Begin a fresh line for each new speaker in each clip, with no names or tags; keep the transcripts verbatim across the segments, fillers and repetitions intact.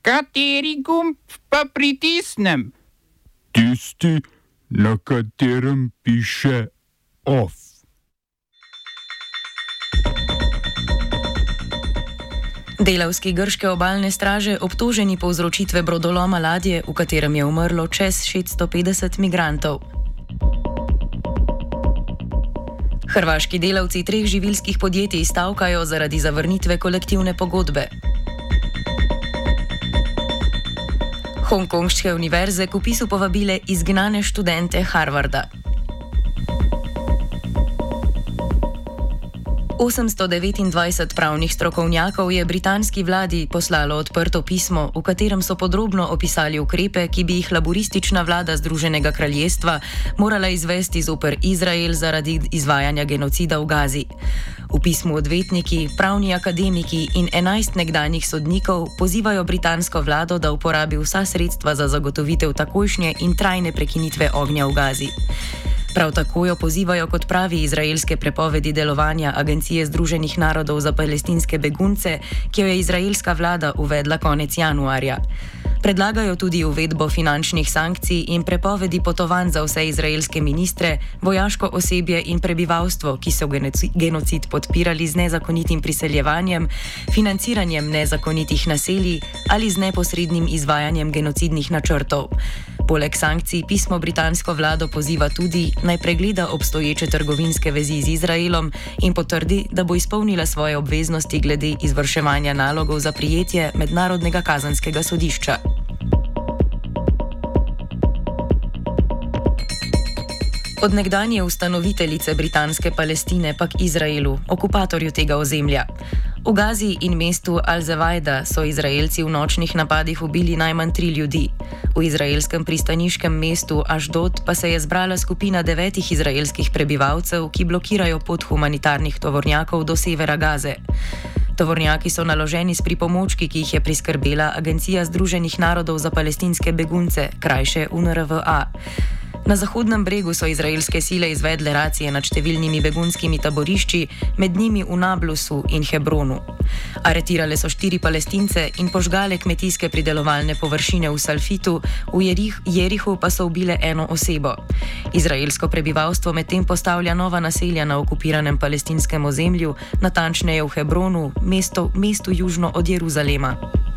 Kateri gumb pa pritisnem?
Tisti, na katerem piše OF.
Delavski grške obalne straže obtoženi povzročitve brodoloma ladje, v katerem je umrlo čez šeststo petdeset migrantov. Hrvaški delavci treh živilskih podjetij stavkajo zaradi zavrnitve kolektivne pogodbe. Hongkonške univerze k vpisu povabile izgnane študente Harvarda. osemsto devetindvajset pravnih strokovnjakov je britanski vladi poslalo odprto pismo, v katerem so podrobno opisali ukrepe, ki bi jih laburistična vlada Združenega kraljestva morala izvesti zoper Izrael zaradi izvajanja genocida v Gazi. V pismu odvetniki, pravni akademiki in enajst nekdanjih sodnikov pozivajo britansko vlado, da uporabi vsa sredstva za zagotovitev takojšnje in trajne prekinitve ognja v Gazi. Prav tako jo pozivajo kot pravi izraelske prepovedi delovanja Agencije Združenih narodov za palestinske begunce, ki jo je izraelska vlada uvedla konec januarja. Predlagajo tudi uvedbo finančnih sankcij in prepovedi potovanj za vse izraelske ministre, vojaško osebje in prebivalstvo, ki so genocid podpirali z nezakonitim priseljevanjem, financiranjem nezakonitih naselij ali z neposrednim izvajanjem genocidnih načrtov. Poleg sankcij pismo britansko vlado poziva tudi, naj pregleda obstoječe trgovinske vezi z Izraelom in potrdi, da bo izpolnila svoje obveznosti glede izvrševanja nalogov za prijetje Mednarodnega kazenskega sodišča. Od nekdanje ustanoviteljice britanske Palestine pa k Izraelu, okupatorju tega ozemlja. V Gazi in mestu Al-Zawajda so Izraelci v nočnih napadih ubili najmanj tri ljudi. V izraelskem pristaniškem mestu Ašdod pa se je zbrala skupina devetih izraelskih prebivalcev, ki blokirajo pot humanitarnih tovornjakov do severa Gaze. Tovornjaki so naloženi s pripomočki, ki jih je priskrbela Agencija Združenih narodov za palestinske begunce, krajše U N R W A. Na Zahodnem bregu so izraelske sile izvedle racije nad številnimi begunskimi taborišči, med njimi v Nablusu in Hebronu. Aretirale so štiri Palestince in požgale kmetijske pridelovalne površine v Salfitu, v Jerih, Jerihu pa so ubile eno osebo. Izraelsko prebivalstvo medtem postavlja nova naselja na okupiranem palestinskem ozemlju, natančneje v Hebronu, mesto, mestu južno od Jeruzalema.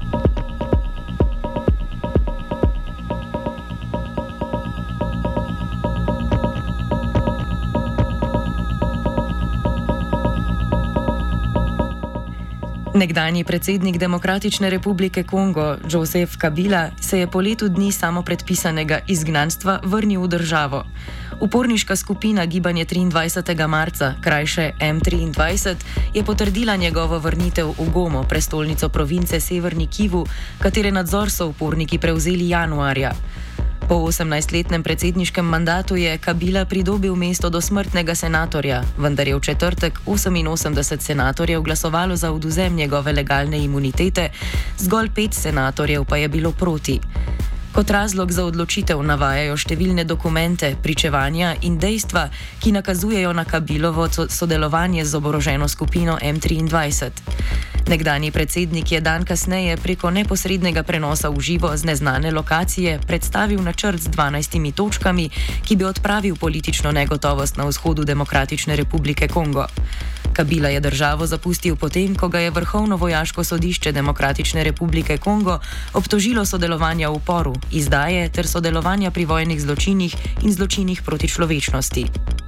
Nekdanji predsednik Demokratične republike Kongo, Joseph Kabila, se je po letu dni samopredpisanega izgnanstva vrnil v državo. Uporniška skupina Gibanje triindvajsetega marca, krajše M triindvajset, je potrdila njegovo vrnitev v Gomo, prestolnico province Severni Kivu, katere nadzor so uporniki prevzeli januarja. Po osemnajstletnem predsedniškem mandatu je Kabila pridobil mesto dosmrtnega senatorja, vendar je v četrtek oseminosemdeset senatorjev glasovalo za odvzem njegove legalne imunitete, zgolj pet senatorjev pa je bilo proti. Kot razlog za odločitev navajajo številne dokumente, pričevanja in dejstva, ki nakazujejo na Kabilovo sodelovanje z oboroženo skupino M triindvajset. Nekdanji predsednik je dan kasneje preko neposrednega prenosa v živo z neznane lokacije predstavil načrt z dvanajstimi točkami, ki bi odpravil politično negotovost na vzhodu Demokratične republike Kongo. Kabila je državo zapustil potem, ko ga je Vrhovno vojaško sodišče Demokratične republike Kongo obtožilo sodelovanja v uporu, izdaje ter sodelovanja pri vojnih zločinih in zločinih proti človečnosti.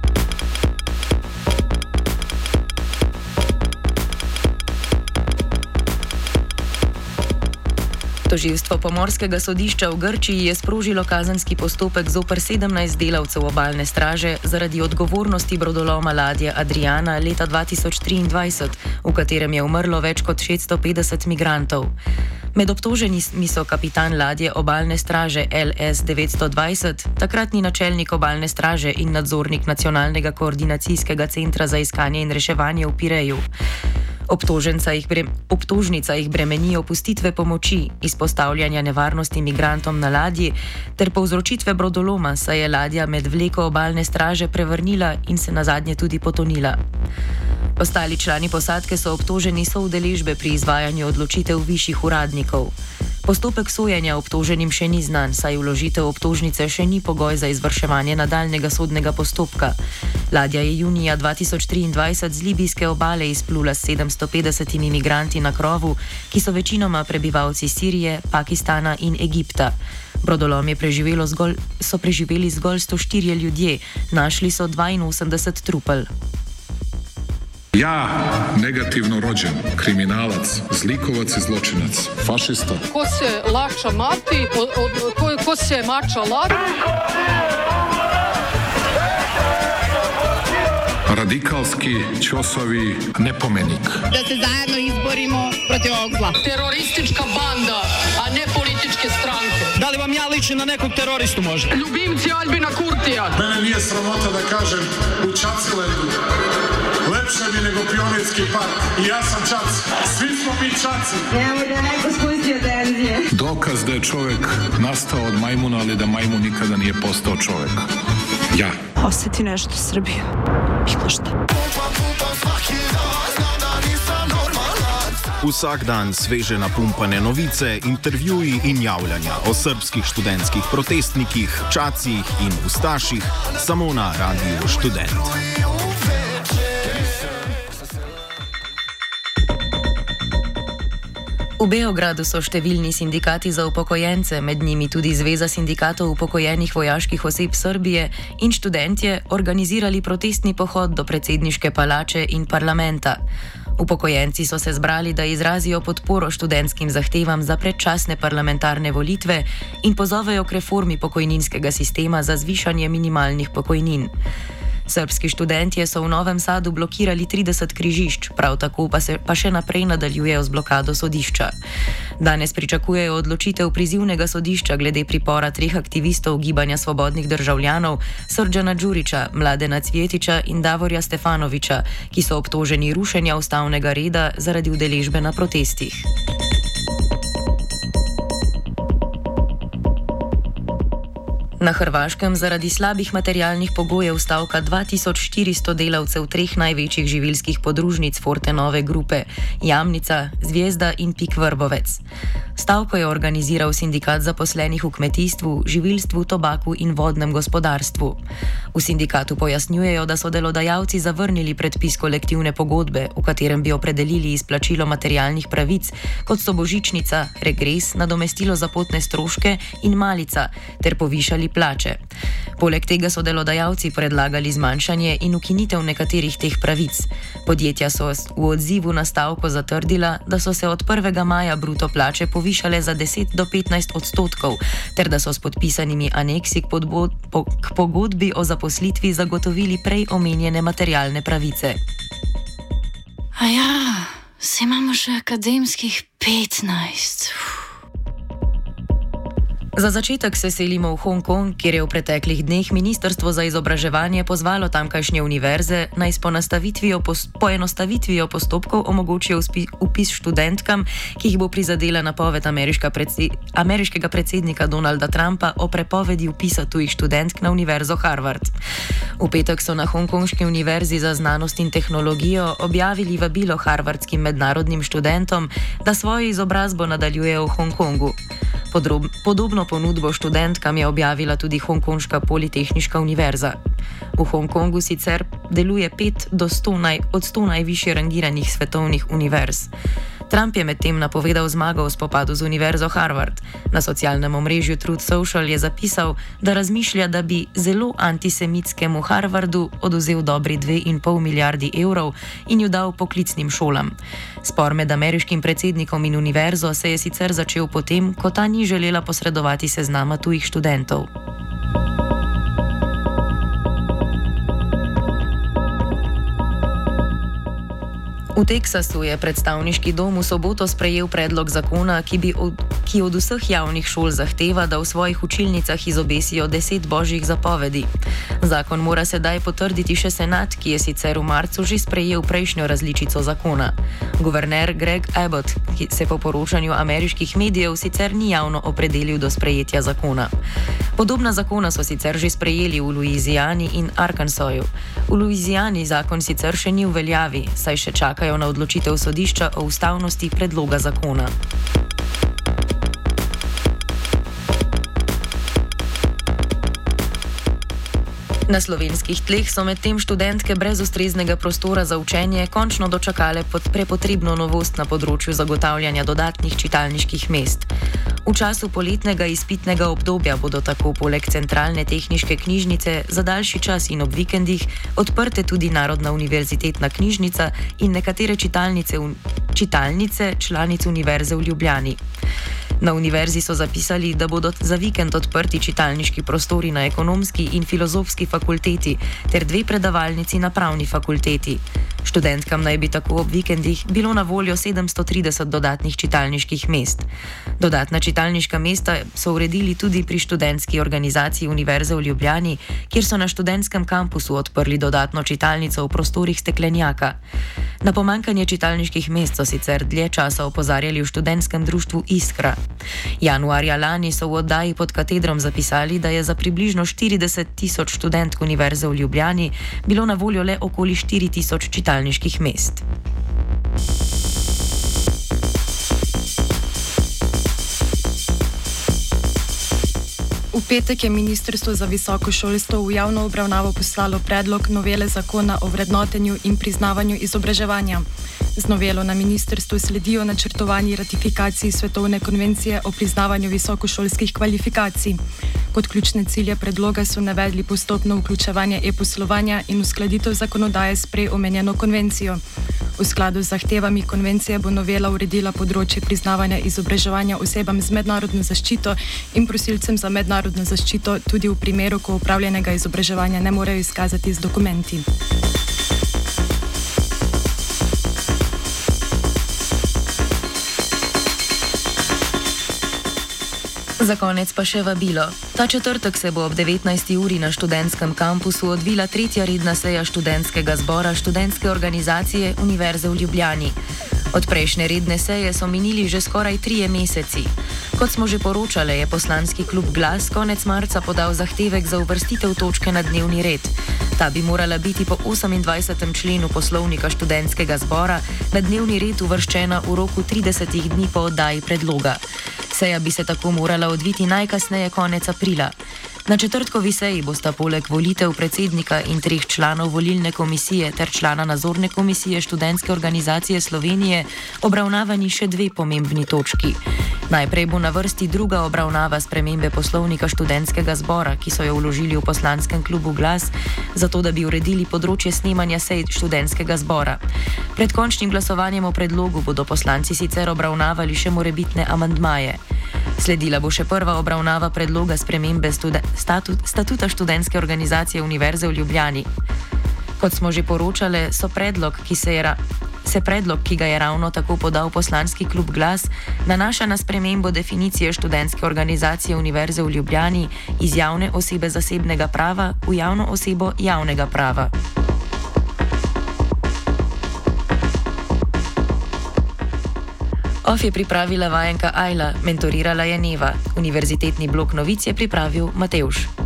Tožilstvo Pomorskega sodišča v Grčiji je sprožilo kazenski postopek zoper sedemnajst delavcev obalne straže zaradi odgovornosti brodoloma ladje Adriana leta dva tisoč triindvajset, v katerem je umrlo več kot šeststo petdeset migrantov. Med obtoženimi so kapitan ladje obalne straže L S devetsto dvajset, takratni načelnik obalne straže in nadzornik Nacionalnega koordinacijskega centra za iskanje in reševanje v Pireju. Jih bre, obtožnica jih bremeni opustitve pomoči, izpostavljanja nevarnosti migrantom na ladji ter povzročitve brodoloma, saj je ladja med vleko obalne straže prevrnila in se nazadnje tudi potonila. Ostali člani posadke so obtoženi soudeležbe pri izvajanju odločitev višjih uradnikov. Postopek sojenja obtoženim še ni znan, saj vložitev obtožnice še ni pogoj za izvrševanje nadaljnega sodnega postopka. Ladja je junija dva tisoč triindvajset z libijske obale izplula s sedemsto petdesetimi migranti na krovu, ki so večinoma prebivalci Sirije, Pakistana in Egipta. Brodolom je preživelo zgolj, so preživeli zgolj sto štirje ljudje, našli so dvainosemdeset trupel.
Ja, negativno rođen, kriminalac, zlikovac i zločinac, fašista.
Ko se lača mati, od, od, ko, ko se mača lati.
Radikalski, ćosavi, nepomenik.
Da se zajedno izborimo protiv ovog zla.
Teroristička banda, a ne političke stranke.
Da li vam ja ličim na nekog teroristu može?
Ljubimci Albina Kurtija.
Mene nije sramota da kažem u Čacilendu. Lepše mi nego Pionirski park. I ja sam Čac. Svi smo mi Čaci.
Nemoj da neko spustio tenzije.
Dokaz da je čovjek nastao od majmuna, ali da majmun nikada nije postao čovjek. Ja.
Osjeti nešto Srbija. Bilo šta.
Vsak dan sveže napumpane novice, intervjuji in javljanja o srbskih študentskih protestnikih, čacih in ustaših samo na Radiu Študent.
V Beogradu so številni sindikati za upokojence, med njimi tudi Zveza sindikatov upokojenih vojaških oseb Srbije, in študentje organizirali protestni pohod do predsedniške palače in parlamenta. Upokojenci so se zbrali, da izrazijo podporo študentskim zahtevam za predčasne parlamentarne volitve in pozovejo k reformi pokojninskega sistema za zvišanje minimalnih pokojnin. Srbski študentje so v Novem Sadu blokirali trideset križišč, prav tako pa, se, pa še naprej nadaljujejo z blokado sodišča. Danes pričakujejo odločitev prizivnega sodišča glede pripora treh aktivistov Gibanja svobodnih državljanov, Srdžana Đurića, Mladena Cvjetića in Davorja Stefanovića, ki so obtoženi rušenja ustavnega reda zaradi udeležbe na protestih. Na Hrvaškem zaradi slabih materialnih pogojev stavka dva tisoč štiristo delavcev treh največjih živilskih podružnic Fortenove grupe, Jamnica, Zvijezda in Pik Vrbovec. Stavko je organiziral sindikat zaposlenih v kmetijstvu, živilstvu, tobaku in vodnem gospodarstvu. V sindikatu pojasnjujejo, da so delodajalci zavrnili predpis kolektivne pogodbe, v katerem bi opredelili izplačilo materialnih pravic, kot so božičnica, regres, nadomestilo za potne stroške in malica, ter povišali plače. Poleg tega so delodajalci predlagali zmanjšanje in ukinitev nekaterih teh pravic. Podjetja so v odzivu na stavko zatrdila, da so se od prvega maja bruto plače povišale za deset do petnajst odstotkov, ter da so s podpisanimi aneksi k, podbo, po, k pogodbi o zaposlitvi zagotovili prej omenjene materialne pravice.
A ja, se imamo še akademskih petnajst.
Za začetek se selimo v Hongkong, kjer je v preteklih dneh Ministrstvo za izobraževanje pozvalo tamkajšnje univerze, naj s poenostavitvijo postopkov omogočijo vpis študentkam, ki jih bo prizadela napoved ameriškega predsednika Donalda Trumpa o prepovedi vpisa tujih študentk na univerzo Harvard. V petek so na Hongkonški univerzi za znanost in tehnologijo objavili vabilo harvardskim mednarodnim študentom, da svojo izobrazbo nadaljujejo v Hongkongu. Podrob, podobno ponudbo študentkam je objavila tudi Hongkonška politehniška univerza. V Hongkongu sicer deluje pet do sto naj, od sto najvišje rangiranih svetovnih univerz. Trump je medtem napovedal zmago v spopadu z univerzo Harvard. Na socialnem omrežju Truth Social je zapisal, da razmišlja, da bi zelo antisemitskemu Harvardu odvzel dobri dve in pol milijardi evrov in jo dal poklicnim šolam. Spor med ameriškim predsednikom in univerzo se je sicer začel potem, ko ta ni želela posredovati seznama tujih študentov. V Teksasu je predstavniški dom v soboto sprejel predlog zakona, ki, bi od, ki od vseh javnih šol zahteva, da v svojih učilnicah izobesijo deset božjih zapovedi. Zakon mora sedaj potrditi še senat, ki je sicer v marcu že sprejel prejšnjo različico zakona. Guverner Greg Abbott, ki se po poročanju ameriških medijev sicer ni javno opredelil do sprejetja zakona. Podobna zakona so sicer že sprejeli v Louisiani in Arkansasu. V Louisiani zakon sicer še ni v veljavi, saj še čakajo na odločitev sodišča o ustavnosti predloga zakona. Na slovenskih tleh so medtem študentke brez ustreznega prostora za učenje končno dočakale pod prepotrebno novost na področju zagotavljanja dodatnih čitalniških mest. V času poletnega izpitnega obdobja bodo tako poleg centralne tehniške knjižnice za daljši čas in ob vikendih odprte tudi Narodna univerzitetna knjižnica in nekatere čitalnice, čitalnice članic Univerze v Ljubljani. Na univerzi so zapisali, da bodo za vikend odprti čitalniški prostori na ekonomski in filozofski fakulteti ter dve predavalnici na pravni fakulteti. Študentkam naj bi tako ob vikendih bilo na voljo sedemsto trideset dodatnih čitalniških mest. Dodatna čitalniška mesta so uredili tudi pri študentski organizaciji Univerze v Ljubljani, kjer so na študentskem kampusu odprli dodatno čitalnico v prostorih Steklenjaka. Na pomanjkanje čitalniških mest so sicer dlje časa opozarjali v študentskem društvu Iskra. Januarja lani so v oddaji Pod katedrom zapisali, da je za približno štirideset tisoč študentk Univerze v Ljubljani bilo na voljo le okoli štiri tisoč čitalniških mest.
V petek je Ministrstvo za visoko šolstvo v javno obravnavo poslalo predlog novele zakona o vrednotenju in priznavanju izobraževanja. Z novelo na ministrstvu sledijo načrtovani ratifikaciji Svetovne konvencije o priznavanju visokošolskih kvalifikacij. Kot ključne cilje predloga so navedli postopno vključevanje e-poslovanja in uskladitev zakonodaje s prej omenjeno konvencijo. V skladu z zahtevami konvencije bo novela uredila področje priznavanja izobraževanja osebam z mednarodno zaščito in prosilcem za mednarodno zaščito tudi v primeru, ko opravljenega izobraževanja ne morejo izkazati z dokumenti.
Za konec pa še vabilo. Ta četrtek se bo ob devetnajsti uri na študentskem kampusu odvila tretja redna seja študentskega zbora študentske organizacije Univerze v Ljubljani. Od prejšnje redne seje so minili že skoraj trije meseci. Kot smo že poročali, je poslanski klub Glas konec marca podal zahtevek za uvrstitev točke na dnevni red. Ta bi morala biti po osemindvajsetem členu poslovnika študentskega zbora na dnevni red uvrščena v roku tridesetih dni po oddaji predloga. Seja bi se tako morala odviti najkasneje konec aprila. Na četrtkovi seji bosta poleg volitev predsednika in treh članov volilne komisije ter člana nadzorne komisije študentske organizacije Slovenije obravnavani še dve pomembni točki. Najprej bo na vrsti druga obravnava spremembe poslovnika študentskega zbora, ki so jo vložili v poslanskem klubu Glas, zato da bi uredili področje snemanja sej študentskega zbora. Pred končnim glasovanjem o predlogu bodo poslanci sicer obravnavali še morebitne amandmaje. Sledila bo še prva obravnava predloga spremembe studi- statut- statuta študentske organizacije Univerze v Ljubljani. Kot smo že poročali, so predlog, ki se je ra- se predlog, ki ga je ravno tako podal poslanski klub Glas, nanaša na spremembo definicije študentske organizacije Univerze v Ljubljani iz javne osebe zasebnega prava v javno osebo javnega prava. Of je pripravila vajenka Ajla, mentorirala je Neva. Univerzitetni blok novic je pripravil Matevž.